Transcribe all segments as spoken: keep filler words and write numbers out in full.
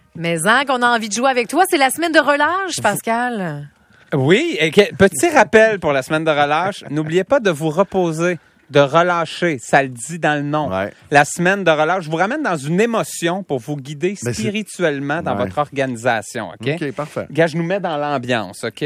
Mais hein, qu'on a envie de jouer avec toi, c'est la semaine de relâche, Pascal. Oui, et que, petit rappel pour la semaine de relâche, n'oubliez pas de vous reposer, de relâcher, ça le dit dans le nom. Ouais. La semaine de relâche, je vous ramène dans une émotion pour vous guider Mais spirituellement c'est... dans ouais. votre organisation, OK? OK, parfait. Gars, je nous mets dans l'ambiance, OK?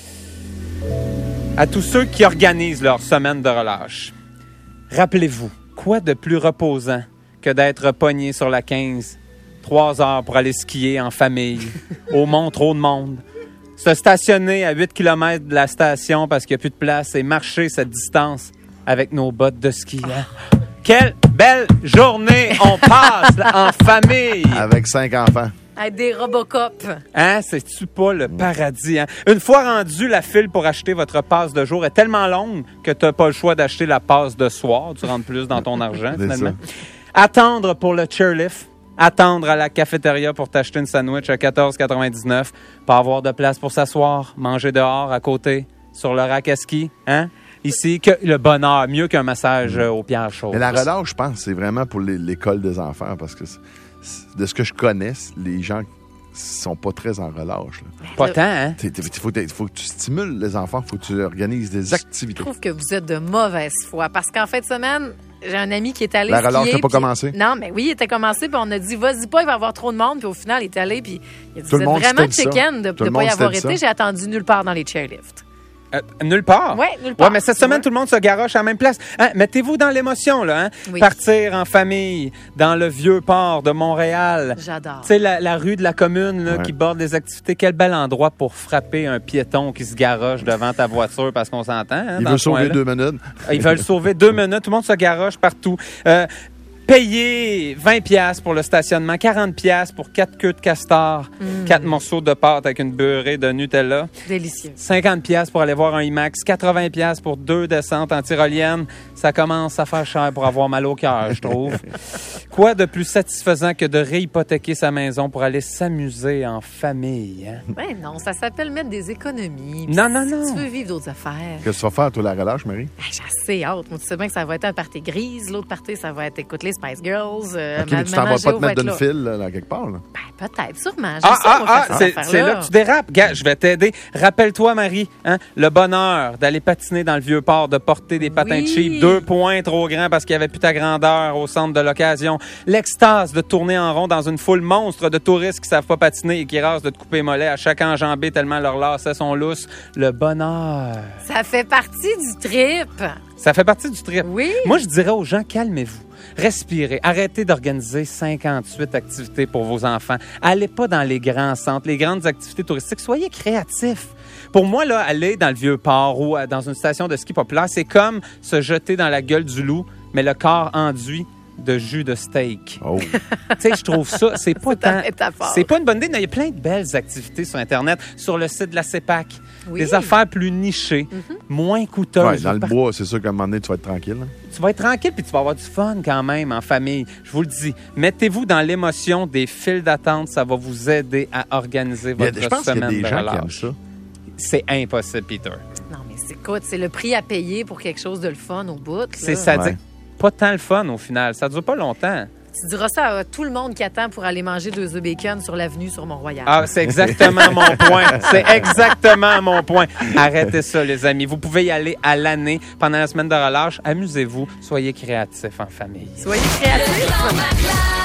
À tous ceux qui organisent leur semaine de relâche, rappelez-vous, quoi de plus reposant que d'être pogné sur la quinze, trois heures pour aller skier en famille, au mont, trop de monde, se stationner à huit kilomètres de la station parce qu'il n'y a plus de place et marcher cette distance avec nos bottes de ski. Hein? Quelle belle journée on passe là, en famille! Avec cinq enfants. Avec des Robocop. Hein? C'est-tu pas le paradis? Hein? Une fois rendu, la file pour acheter votre passe de jour est tellement longue que tu n'as pas le choix d'acheter la passe de soir. Tu rentres plus dans ton argent, finalement. Attendre pour le chairlift. Attendre à la cafétéria pour t'acheter une sandwich à quatorze quatre-vingt-dix-neuf. Pas avoir de place pour s'asseoir. Manger dehors, à côté, sur le rack à ski. Hein? Ici, que le bonheur, mieux qu'un massage euh, aux pierres chaudes. Mais la relâche, je pense, c'est vraiment pour les, l'école des enfants parce que c'est, c'est, de ce que je connais, les gens sont pas très en relâche. Là. Pas tant, hein? Il faut, faut que tu stimules les enfants, il faut que tu organises des activités. Je trouve que vous êtes de mauvaise foi parce qu'en fin de semaine, j'ai un ami qui est allé La skier. relâche n'a pas puis... commencé? Non, mais oui, il était commencé, puis on a dit, vas-y pas, il va y avoir trop de monde. Puis au final, il est allé, puis il a dit, Tout vous le êtes monde vraiment s'était dit ça. chicken de Tout ne le pas y monde avoir s'était été. dit ça. J'ai attendu nulle part dans les chairlifts. Euh, nulle part? Oui, nulle part. Ouais, mais cette semaine, Ouais. tout le monde se garoche à la même place. Hein? Mettez-vous dans l'émotion, là. Hein? Oui. Partir en famille dans le vieux port de Montréal. J'adore. Tu sais, la, la rue de la commune là, Ouais. qui borde les activités. Quel bel endroit pour frapper un piéton qui se garoche devant ta voiture parce qu'on s'entend. Hein, Il dans veut ce sauver coin-là. deux minutes. Ils veulent sauver deux minutes. Tout le monde se garoche partout. Euh, Payer vingt piastres pour le stationnement, quarante piastres pour quatre queues de castor, quatre morceaux de pâte avec une beurrée de Nutella, Délicieux. cinquante piastres pour aller voir un IMAX, quatre-vingts piastres pour deux descentes en tyrolienne. Ça commence à faire cher pour avoir mal au cœur, je trouve. Quoi de plus satisfaisant que de réhypothéquer sa maison pour aller s'amuser en famille? Hein? Ben non, ça s'appelle mettre des économies. Non, non, non. Si tu veux vivre d'autres affaires. Qu'est-ce que tu vas faire, toi, la relâche, Marie? Ben, j'ai assez hâte. Moi, tu sais bien que ça va être un party grise. L'autre party, ça va être écoute les Spice Girls. Euh, OK, mais tu t'en Maman vas pas Géo te va mettre être d'une là. file, là, là, quelque part, là? Ben, peut-être, sûrement. J'ai Ah, ça, ah, moi, ah, faire c'est, cette c'est là affaire-là. que tu dérapes. Gars, je vais t'aider. Rappelle-toi, Marie, hein, le bonheur d'aller patiner dans le vieux port, de porter des patins Oui. cheap, deux points trop grands parce qu'il n'y avait plus ta grandeur au centre de l'occasion. L'extase de tourner en rond dans une foule monstre de touristes qui savent pas patiner et qui rasent de te couper mollet à chaque enjambée tellement leurs lacets sont lousses. Le bonheur. Ça fait partie du trip. Ça fait partie du trip. Oui. Moi, je dirais aux gens, calmez-vous. Respirez. Arrêtez d'organiser cinquante-huit activités pour vos enfants. Allez pas dans les grands centres, les grandes activités touristiques. Soyez créatifs. Pour moi, là, aller dans le Vieux-Port ou dans une station de ski populaire, c'est comme se jeter dans la gueule du loup, mais le corps enduit de jus de steak. Oh. Tu sais, je trouve ça, c'est pas C'est ta tant... métaphore. C'est pas une bonne idée. Il y a plein de belles activités sur Internet, sur le site de la CEPAC. Oui. Des affaires plus nichées, moins coûteuses. Ouais, dans le bois, c'est sûr qu'à un moment donné, tu vas être tranquille. Là. Tu vas être tranquille puis tu vas avoir du fun quand même en famille. Je vous le dis. Mettez-vous dans l'émotion des files d'attente. Ça va vous aider à organiser Il y a- votre je pense qu'il y a semaine des de gens qui aiment relâche. ça. C'est impossible, Peter. Non, mais c'est, écoute, c'est le prix à payer pour quelque chose de le fun au bout. là. C'est sadique. Ouais. Pas tant le fun au final. Ça dure pas longtemps. Tu diras ça à tout le monde qui attend pour aller manger deux œufs bacon sur l'avenue sur Mont-Royal. Ah, c'est exactement mon point. C'est exactement mon point. Arrêtez ça, les amis. Vous pouvez y aller à l'année pendant la semaine de relâche. Amusez-vous. Soyez créatifs en famille. Soyez créatifs.